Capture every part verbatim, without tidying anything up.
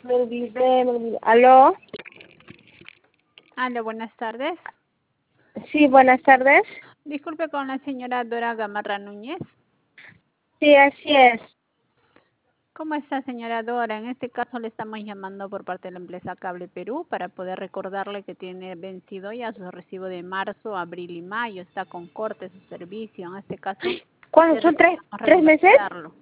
Me olvidé, me olvidé. ¿Aló? Aló, buenas tardes. Sí, buenas tardes. Disculpe con la señora Dora Gamarra Núñez. Sí, así es. ¿Cómo está, señora Dora? En este caso le estamos llamando por parte de la empresa Cable Perú para poder recordarle que tiene vencido ya su recibo de marzo, abril y mayo. Está con corte su servicio. En este caso, ¿Cuándo son tres, necesitamos tres meses? regularizarlo.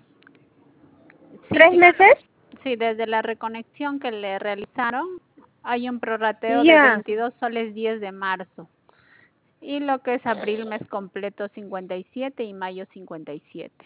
Sí, ¿Tres claro. meses? Sí, desde la reconexión que le realizaron, hay un prorrateo de Ya. veintidós soles diez de marzo. Y lo que es abril mes completo cincuenta y siete y mayo cincuenta y siete.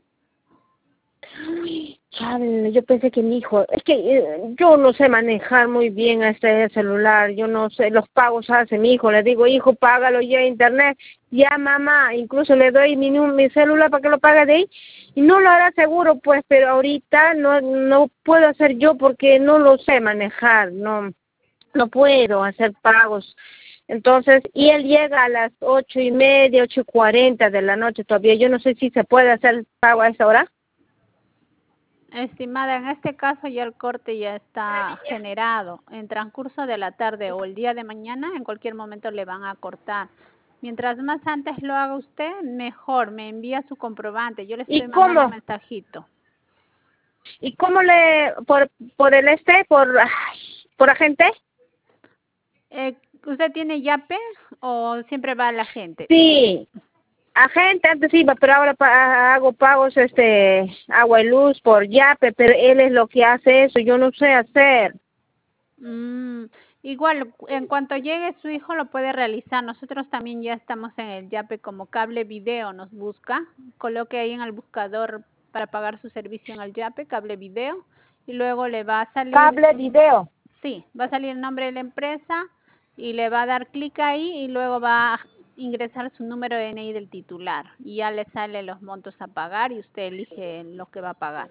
Chale, yo pensé que mi hijo, es que eh, yo no sé manejar muy bien este celular, yo no sé, los pagos hace mi hijo, le digo, hijo, págalo ya internet, ya mamá, incluso le doy mi, nu- mi celular para que lo pague de ahí, y no lo hará seguro, pues, pero ahorita no no puedo hacer yo porque no lo sé manejar, no, no puedo hacer pagos. Entonces, y él llega a las ocho y media, ocho y cuarenta de la noche todavía, yo no sé si se puede hacer el pago a esa hora. Estimada, en este caso ya el corte ya está generado. En transcurso de la tarde o el día de mañana, en cualquier momento le van a cortar. Mientras más antes lo haga usted, mejor. Me envía su comprobante. Yo le ¿Y estoy mandando un cómo? mensajito. ¿Y cómo le, por, por el este, por, ay, por agente? Eh, ¿Usted tiene yape o siempre va a la gente? Sí, agente antes iba, pero ahora pa- hago pagos, este, agua y luz por Yape, pero él es lo que hace eso, yo no sé hacer. Mm, igual, en cuanto llegue su hijo lo puede realizar. Nosotros también ya estamos en el Yape como Cable Video, nos busca. Coloque ahí en el buscador para pagar su servicio en el Yape, Cable Video, y luego le va a salir, Cable, video. sí, va a salir el nombre de la empresa y le va a dar clic ahí y luego va a ingresar su número de N I del titular y ya le salen los montos a pagar y usted elige lo que va a pagar.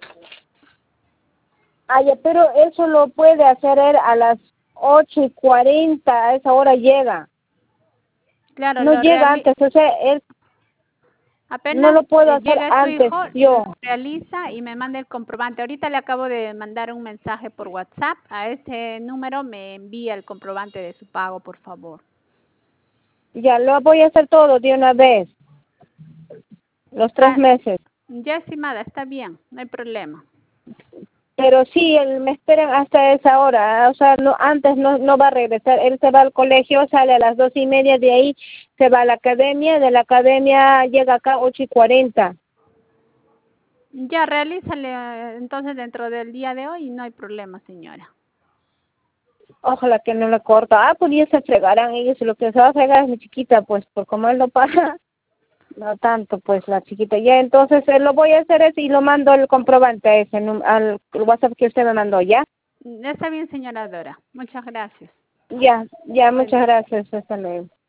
Ay, pero eso lo puede hacer él a las ocho y cuarenta, a esa hora llega. Claro, No lo llega reali antes, o sea, él no apenas lo puedo eh, hacer llegue su antes, hijo, lo yo. realiza y me manda el comprobante. Ahorita le acabo de mandar un mensaje por WhatsApp. A ese número me envía el comprobante de su pago, por favor. Ya lo voy a hacer todo de una vez, los tres Ah, meses. ya, estimada, está bien, no hay problema. Pero sí, él me esperan hasta esa hora, o sea, no antes no no va a regresar, él se va al colegio, sale a las dos y media, de ahí se va a la academia, de la academia llega acá ocho y cuarenta. Ya, realízale eh, entonces dentro del día de hoy y no hay problema, señora. Ojalá que no le corta. Ah, pues ya se fregarán ellos, y lo que se va a fregar es mi chiquita, pues, por como él no paga, no tanto, pues, la chiquita. Ya, entonces, eh, lo voy a hacer ese y lo mando el comprobante a ese, num- al WhatsApp que usted me mandó, ¿ya? Está bien, señora Dora. Muchas gracias. Ya, ya, Buen muchas día. gracias, hasta luego.